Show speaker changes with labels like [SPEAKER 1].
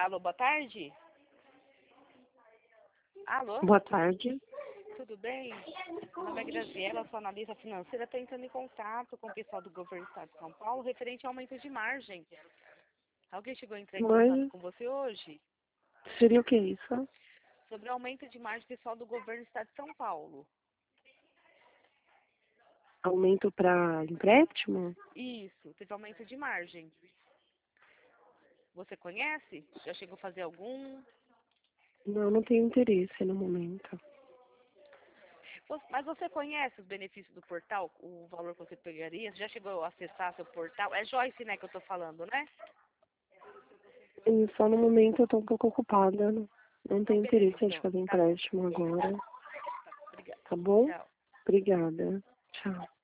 [SPEAKER 1] Alô, boa tarde? Alô,
[SPEAKER 2] Boa tarde.
[SPEAKER 1] tudo bem? Meu nome é Graziela, sou analista financeira, estou entrando em contato com o pessoal do governo do estado de São Paulo referente ao aumento de margem. Alguém chegou a entrar em contato
[SPEAKER 2] Oi,
[SPEAKER 1] com você hoje?
[SPEAKER 2] seria o que isso?
[SPEAKER 1] Sobre o aumento de margem pessoal do governo do estado de São Paulo.
[SPEAKER 2] Aumento para empréstimo?
[SPEAKER 1] Isso, teve aumento de margem. Você conhece? Já chegou a fazer algum?
[SPEAKER 2] Não, não tenho interesse no momento.
[SPEAKER 1] Mas você conhece os benefícios do portal? O valor que você pegaria? Você já chegou a acessar seu portal? É Joyce, né, que eu estou falando, né?
[SPEAKER 2] E só no momento eu tô um pouco ocupada. Não
[SPEAKER 1] Então,
[SPEAKER 2] tenho
[SPEAKER 1] beleza,
[SPEAKER 2] interesse de
[SPEAKER 1] então.
[SPEAKER 2] fazer
[SPEAKER 1] Tá bom.
[SPEAKER 2] empréstimo agora.
[SPEAKER 1] Obrigada.
[SPEAKER 2] Tá bom?
[SPEAKER 1] Tchau.
[SPEAKER 2] Obrigada. Tchau.